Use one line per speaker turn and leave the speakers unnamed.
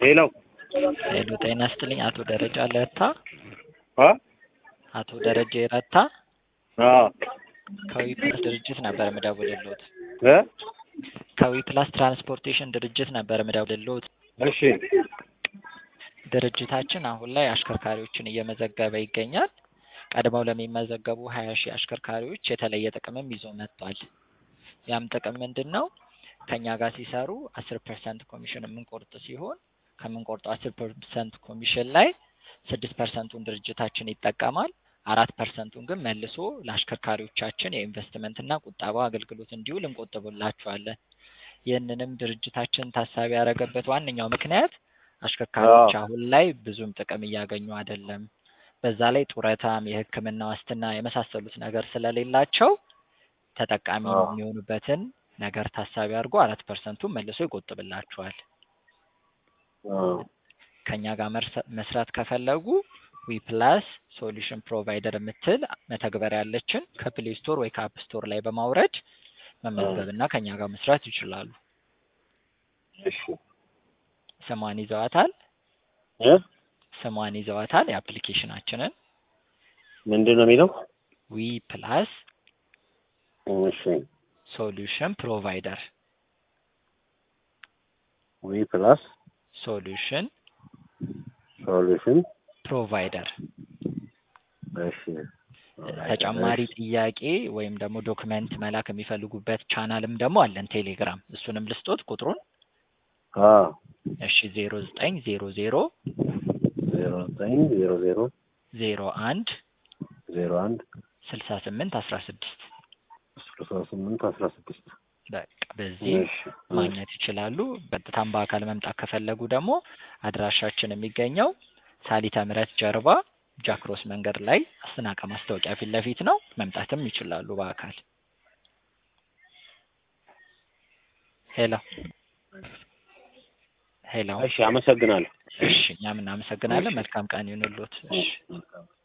ሄሎ
ሄሎ ጤና ይስጥልኝ አቶ ደረጃ ለታ
አ
አቶ ደረጃ ረታ
አ
ከዊፕላስ ድርጅት ነበር የምደውልልዎት።
እ
ከዊፕላስ ትራንስፖርቴሽን ድርጅት ነበር የምደውልልዎት።
እሺ
ድርጅታችን አሁን ላይ አሽከርካሪዎችን እየመዘገበ ይገኛል። ቀድመው ለሚመዘገቡ 20,000 አሽከርካሪዎች የተለየ ጥቅምም ይዞ መጥቷል። ያም ጥቅም ምንድነው? ከኛ ጋር ሲሰሩ 10% ኮሚሽን የምንቆርጥ ሲሆን ከምንቆርጠው 10% ኮሚሽን ላይ 6%ን ድርጅታችን ይጠቀማል። 4%ን ግን መልሶ ለአሽከርካሪዎቻችን የኢንቨስትመንት እና ቁጠባ አገልግሎት እንዲውል እንቆጥብላቸዋለን። ይህንንም ድርጅታችን ታሳቢ ያደረገበት ዋነኛው ምክንያት አሽከርካሪዎች አሁን ላይ ብዙም ጥቅም እያገኙ አይደለም። በዛ ላይ ጡረታም የሕክምና ዋስትና የመሳሰሉት ነገር ስለሌላቸው ተጠቃሚ የሚሆኑበትን ነገር ታሳቢ አድርጎ 4%ን መልሶ ይቆጥብላቸዋል። ከኛ ጋር መስራት ከፈለጉ ዊፕላስ ሶሉሽን ፕሮቫይደር የምትል መተግበሪያ ያለችን ከፕሌይ ስቶር ወይ ከአፕ ስቶር ላይ በማውረድ መመዝገብና ከኛ ጋር መስራት ይችላሉ።
እሺ
ስሟን ይዘዋታል?
እ
ስሟን ይዘዋታል የአፕሊኬሽናችንን?
ምንድነው የሚለው?
ዊፕላስ
እሺ
ሶሉሽን ፕሮቫይደር
ዊፕላስ
ሶሉሽን ፕሮቫይደር።
እሺ
ተጨማሪ ጥያቄ ወይም ደግሞ ዶክመንት መላክ የሚፈልጉበት ቻናልም ደግሞ አለን ቴሌግራም። እሱንም ልስጦት ቁጥሩን? እሺ 0900 01 6816 በቃ በዚህ ማግኘት ይችላሉ። በጣም በአካል መምጣት ከፈለጉ ደግሞ አድራሻችን የሚገኘው ሳሊተ ምህረት ጀርባ ጃክሮስ መንገድ ላይ አስናቀ ማስታወቂያ ፊት ለፊት ነው። መምጣትም ይችላሉ በአካል። ሄሎ
እሺ አመሰግናለሁ።
እሺ እኛም እናመሰግናለን። መልካም ቀን ይሁንልዎት። እሺ